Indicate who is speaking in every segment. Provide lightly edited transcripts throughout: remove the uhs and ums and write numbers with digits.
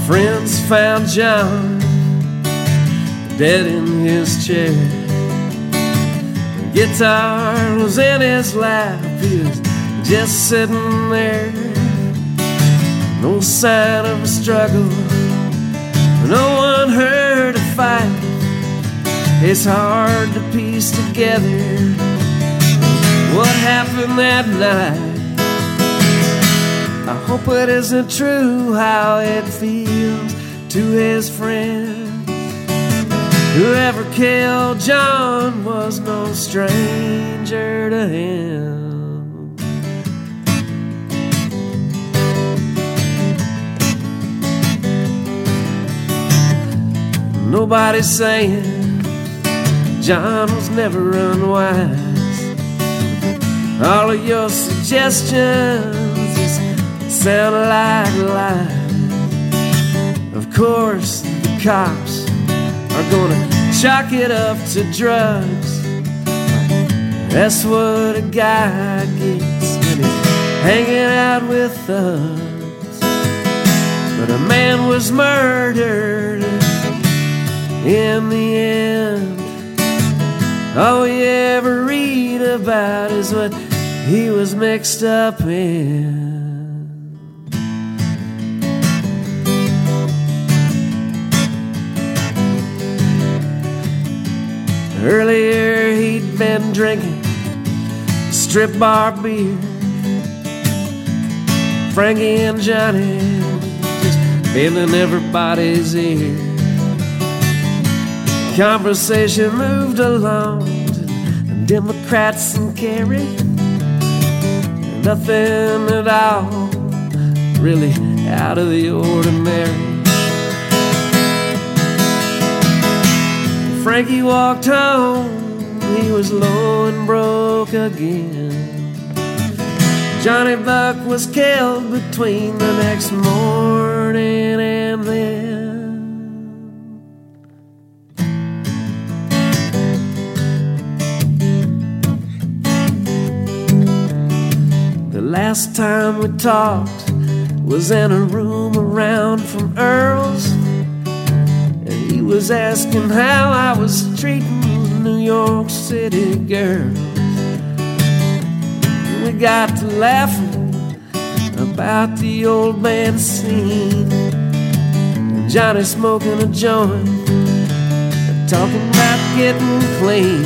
Speaker 1: Friends found John dead in his chair. The guitar was in his lap, he was just sitting there. No sign of a struggle, no one heard a fight. It's hard to piece together what happened that night. I hope it isn't true how it feels to his friends. Whoever killed John was no stranger to him. Nobody's saying John was never unwise. All of your suggestions just sound like lies. Of course, the cops are gonna chalk it up to drugs. That's what a guy gets when he's hanging out with thugs. But a man was murdered in the end. All we ever read about is what he was mixed up in. Earlier he'd been drinking strip bar beer. Frankie and Johnny just filling everybody's ear. Conversation moved along to Democrats and Kerry. Nothing at all really out of the ordinary. Frankie walked home, he was low and broke again. Johnny Buck was killed between the next morning and then. The last time we talked was in a room around from Earl's. He was asking how I was treating New York City girls. We got to laughing about the old band scene. Johnny smoking a joint, talking about getting clean.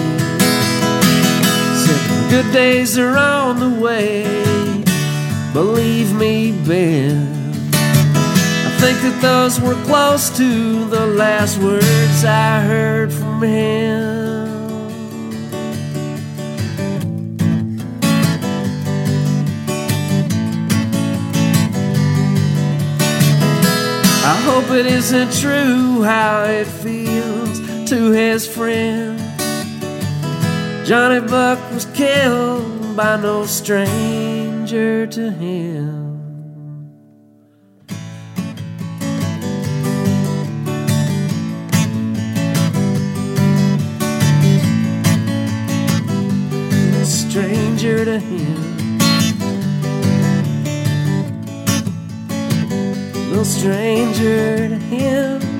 Speaker 1: Said, good days are on the way, believe me, Ben. I think that those were close to the last words I heard from him. I hope it isn't true how it feels to his friend. Johnny Buck was killed by no stranger to him. Stranger to him, no stranger to him.